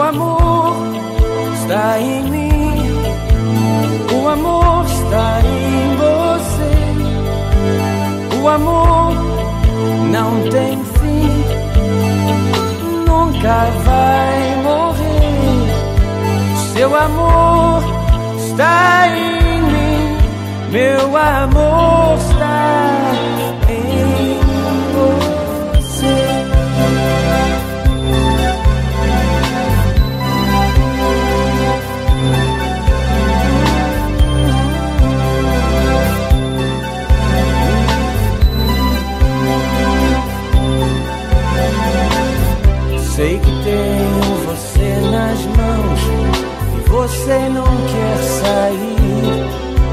amor está em mim, o amor está em você. O amor não tem fim, nunca vai morrer. Seu amor está em mim, meu amor está em você. Sei que tenho você nas mãos e você não quer sair.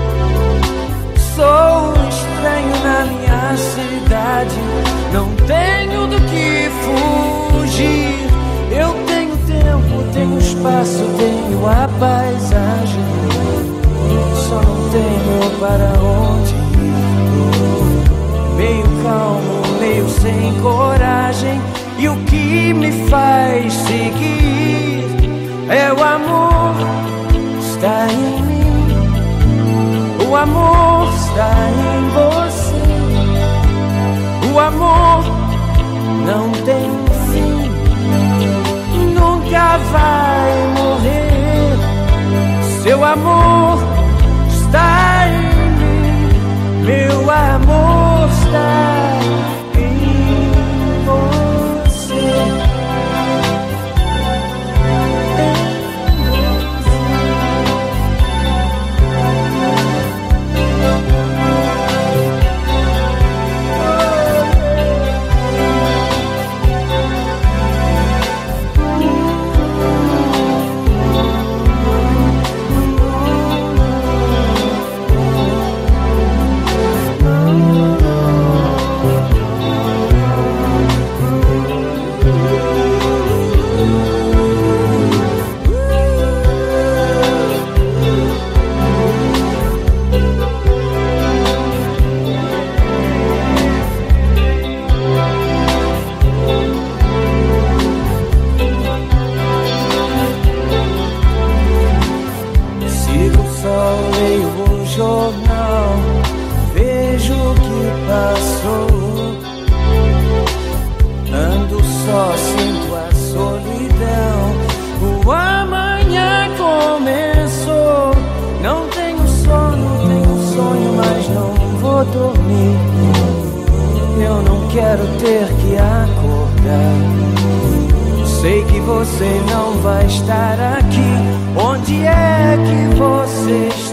Sou estranho na minha cidade, não tenho do que fugir. Eu tenho tempo, tenho espaço, tenho a paisagem, só não tenho para onde ir. Meio calmo, meio sem coragem, e o que me faz seguir é o amor está em mim, o amor está em você. O amor não tem fim, nunca vai morrer. Seu amor está em mim, meu amor está em você. Jornal, vejo o que passou. Ando só, sinto a solidão. O amanhã começou. Não tenho sono, tenho sonho, mas não vou dormir. Eu não quero ter que acordar. Sei que você não vai estar aqui. Onde é que você está?